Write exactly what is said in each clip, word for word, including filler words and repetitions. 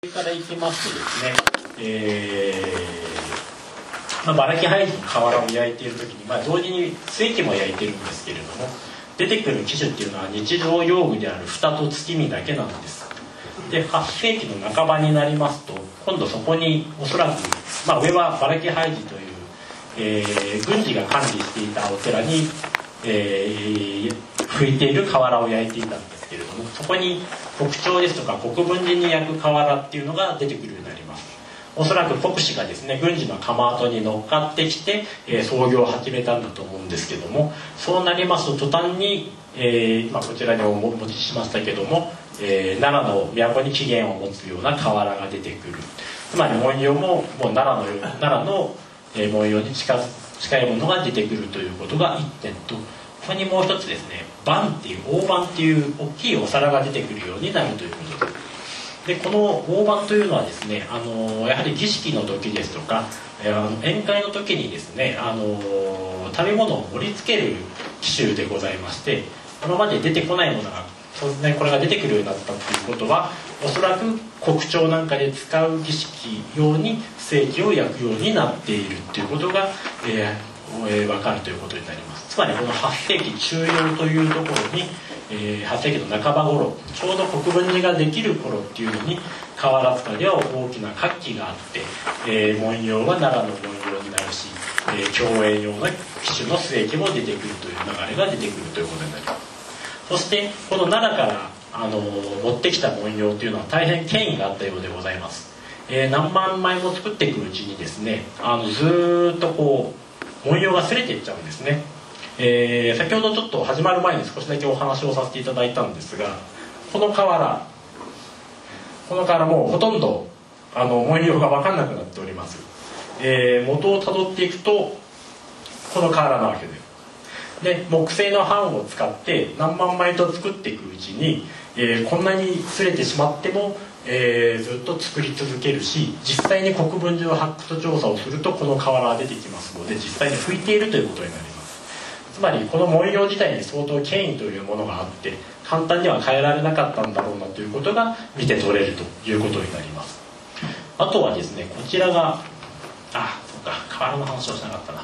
からいきますとですね、えーまあ、バラキハイジの瓦を焼いている時に、まあ、同時に末木も焼いてるんですけれども、出てくる機種っていうのは日常用具である蓋と月見だけなんです。ではっ世紀の半ばになりますと、今度そこにおそらく、まあ、上はバラキハイジという、えー、軍事が管理していたお寺に、えー、拭いている瓦を焼いていたんですけれども、そこに国朝ですとか国分寺に焼く瓦っていうのが出てくるようになります。おそらく国司がですね、軍事の釜跡に乗っかってきて、えー、創業を始めたんだと思うんですけども、そうなりますと途端に、えーまあ、こちらにお持ちしましたけども、えー、奈良の都に起源を持つような瓦が出てくる。つまり文様ももう奈良の奈良の、えー、文様に近近いものが出てくるということがいってんと、ここにもう一つですね、盤っていう大盤っていう大きいお皿が出てくるようになるということです。でこの大盤というのはですね、あのやはり儀式の時ですとか、あの宴会の時にですね、あの食べ物を盛り付ける機種でございまして、今まで出てこないものが突然これが出てくるようになったということは、おそらく国朝なんかで使う儀式用に正規を焼くようになっているということが、えーえー、分かるということになります。つまりこのはっ世紀中葉というところに、えー、はっ世紀の半ば頃、ちょうど国分寺ができる頃っていうのに、瓦塚では大きな活気があって、えー、文様は奈良の文様になるし、えー、共演用の機種の末規も出てくるという流れが出てくるということになります。そしてこの奈良からあの持ってきた文様というのは大変権威があったようでございます。えー、何万枚も作っていくうちにですね、あのずっとこう文様が擦れていっちゃうんですね。えー、先ほどちょっと始まる前に少しだけお話をさせていただいたんですが、この瓦この瓦もうほとんどあの文様が分かんなくなっております。えー、元をたどっていくとこの瓦なわけです。で木製の版を使って何万枚と作っていくうちに、えー、こんなに擦れてしまっても、えー、ずっと作り続けるし、実際に国分寺の発掘調査をするとこの瓦が出てきますので、実際に拭いているということになります。つまりこの文様自体に相当権威というものがあって、簡単には変えられなかったんだろうなということが見て取れるということになります。あとはですね、こちらがあそうか瓦の話をしなかったな。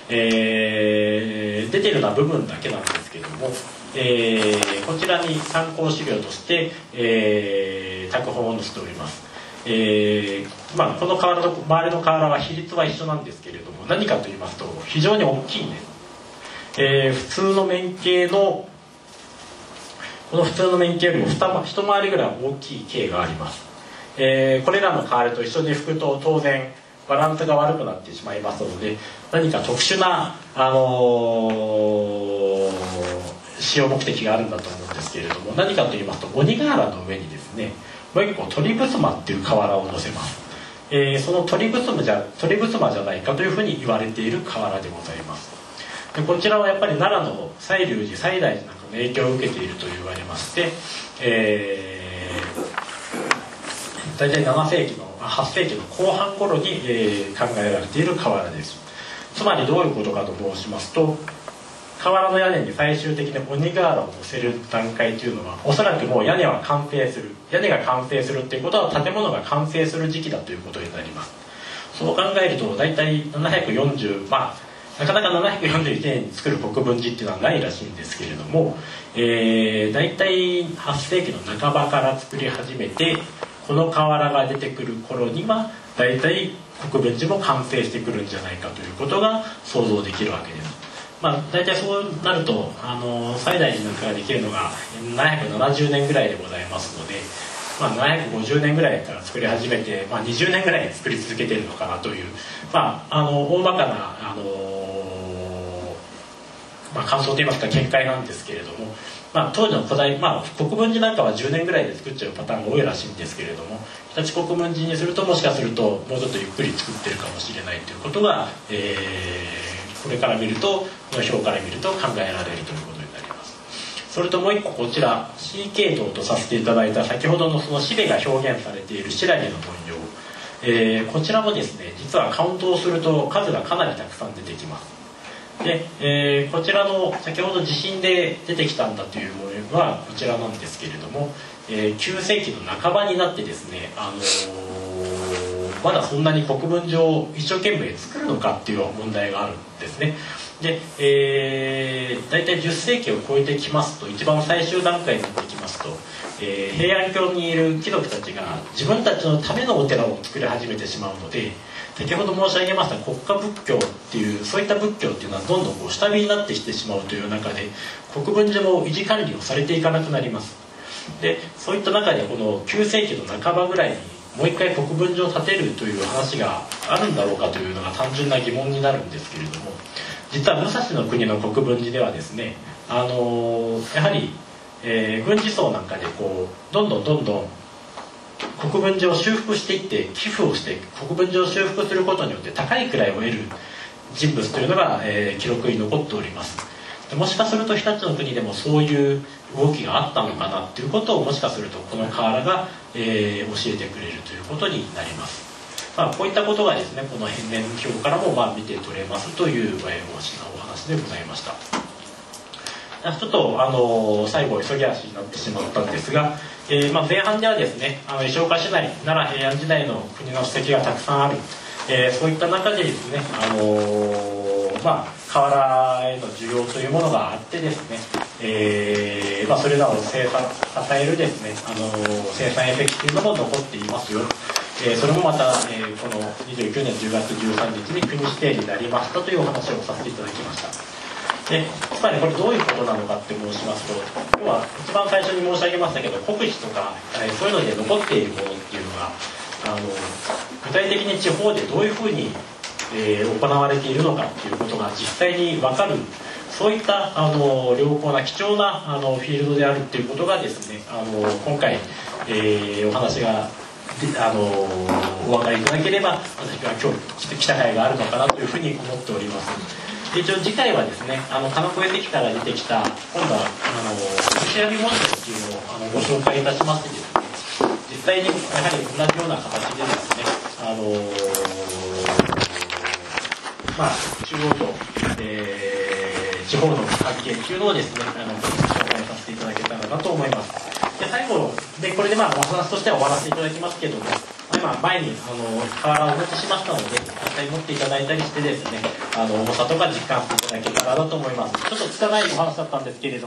えー、出てるのは部分だけなんですけども、えー、こちらに参考資料として、えー、拓本を載せております。えーまあ、この瓦と周りの瓦は比率は一緒なんですけれども、何かと言いますと非常に大きいんです。えー、普通の面形のこの普通の面形よりも一回りぐらい大きい径があります。えー、これらの瓦と一緒に拭くと当然バランスが悪くなってしまいますので、何か特殊な、あのー、使用目的があるんだと思うんですけれども、何かと言いますと鬼瓦の上にですね、もう一個鳥襖っていう瓦を乗せます。えー、その鳥襖じゃ鳥襖じゃないかというふうに言われている瓦でございます。でこちらはやっぱり奈良の西隆寺西大寺なんかの影響を受けていると言われまして、えー、大体なな世紀のはっ世紀の後半頃に、えー、考えられている瓦です。つまりどういうことかと申しますと、瓦の屋根に最終的に鬼瓦を乗せる段階というのは、おそらくもう屋根は完成する屋根が完成するっていうことは建物が完成する時期だということになります。そう考えると大体ななひゃくよんじゅう、まあなかなかななひゃくよんじゅういちねんに作る国分寺っていうのはないらしいんですけれども、えー、大体はっ世紀の半ばから作り始めて、この瓦が出てくる頃には大体国分寺も完成してくるんじゃないかということが想像できるわけです。まあ、大体そうなるとあの西大寺なんかができるのがななひゃくななじゅうねんぐらいでございますので、まあ、ななひゃくごじゅうねんぐらいから作り始めて、まあ、にじゅうねんぐらい作り続けているのかなという、まあ、あの大まかなあのまあ、感想といいますか見解なんですけれども、まあ、当時の古代、まあ、国分寺なんかはじゅうねんぐらいで作っちゃうパターンが多いらしいんですけれども、日立国分寺にするともしかするともうちょっとゆっくり作ってるかもしれないということが、えー、これから見るとこの表から見ると考えられるということになります。それともう一個こちら C 系統とさせていただいた先ほどのそのシベが表現されている白木の文様、えー、こちらもですね実はカウントをすると数がかなりたくさん出てきます。 で、えー、こちらの先ほど地震で出てきたんだというものはこちらなんですけれども、えー、きゅうせいきの半ばになってですね、あのー、まだそんなに国分寺を一生懸命作るのかっていう問題があるんですね。で、えー、大体じゅっせいきを超えてきますと、一番最終段階になってきますと、えー、平安京にいる貴族たちが自分たちのためのお寺を作り始めてしまうので、先ほど申し上げました国家仏教っていうそういった仏教っていうのはどんどんこう下火になってきてしまうという中で、国分寺も維持管理をされていかなくなります。でそういった中でこのきゅうせいきの半ばぐらいにもう一回国分寺を建てるという話があるんだろうかというのが単純な疑問になるんですけれども、実は武蔵の国の国分寺ではですね、あのー、やはり、えー、軍事層なんかでこうどんどんどんどん国分寺を修復していって寄付をして国分寺を修復することによって高い位を得る人物というのが、えー、記録に残っております。でもしかすると日立の国でもそういう動きがあったのかなということをもしかするとこの瓦が、えー、教えてくれるということになります。まあ、こういったことがですねこの変年表からもまあ見て取れますという、えー、お話でございました。ちょっとあの最後急ぎ足になってしまったんですが、えーまあ、前半ではですねあの石岡市内奈良平安時代の国の史跡がたくさんある、えー、そういった中でですね、あのーまあ、瓦への需要というものがあってですね、えーまあ、それらを生産支えるですね、あのー、生産effectというのも残っていますよ。えー、それもまた、えー、このにじゅうきゅうねんじゅうがつじゅうさんにちに国指定になりましたというお話をさせていただきました。でつまりこれどういうことなのかって申しますと、要は一番最初に申し上げましたけど国史とか、えー、そういうので残っているものっていうのがあの具体的に地方でどういうふうに、えー、行われているのかっていうことが実際に分かる、そういったあの良好な貴重なあのフィールドであるっていうことがですね、あの今回、えー、お話があのお分かりいただければ私は今日来た甲斐があるのかなというふうに思っております。一応次回はですね、あの金子駅から出てきた今度はあの石焼きモデルっていうのをあのご紹介いたしましてですね、実際にやはり同じような形でですね、あのまあ中央と、えー、地方の関係っていうのをですね、あの紹介させていただけたらなと思います。で最後でこれでまあお話としては終わらせていただきますけども、今前にあの瓦をお持ちしましたので実際に持っていただいたりしてですね、あの重さとか実感していただけたらなと思います。ちょっと拙いお話だったんですけれども。